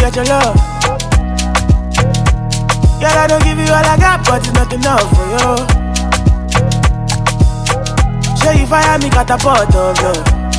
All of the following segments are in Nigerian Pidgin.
get your love. Girl, I don't give you all I got, but it's not enough for you. Sure you fire me, catapult of you.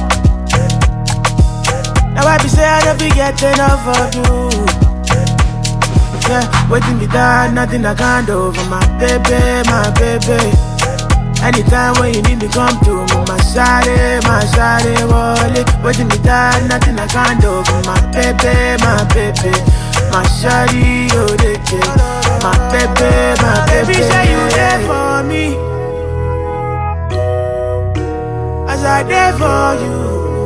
Now I be say I don't be getting enough of you. Yeah, waiting me down, nothing I can't do for my baby, my baby. Anytime when you need me, come to me, my shawty, wallet. Waiting me down, nothing I can't do for my baby, my baby. My shawty, oh, they care. My baby, baby, say you there for me. As I there for you.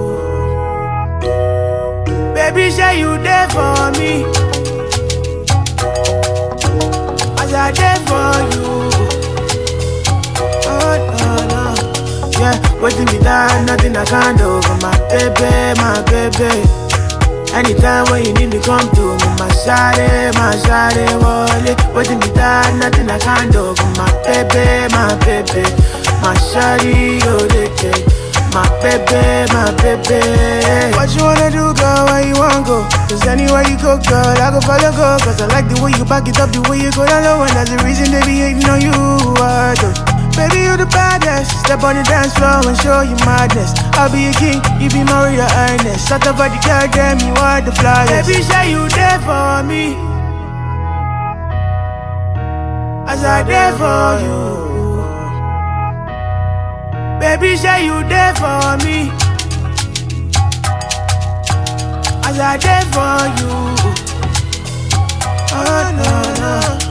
Baby, say you there for me. As I there for you. Oh, no, no. Yeah, waiting me down, nothing I can't do for my baby, my baby. Anytime when you need me, come to me, my shawty, wallet. Waiting me down, nothing I can't do for my baby, my baby. My shawty, oh, they care. My baby, my baby. What you wanna do, girl, where you wanna go? Cause anywhere you go, girl, I go follow, go. Cause I like the way you back it up, the way you go down low. And that's the reason they be hating on you, baby, you the baddest. Step on the dance floor and show you madness. I'll be a king, you be my Royal Highness. Shut up at the girl, damn, you are the flyest. Baby, say you there for me. As I there for you. Baby, say you there for me. As I there for you. Oh, no, no.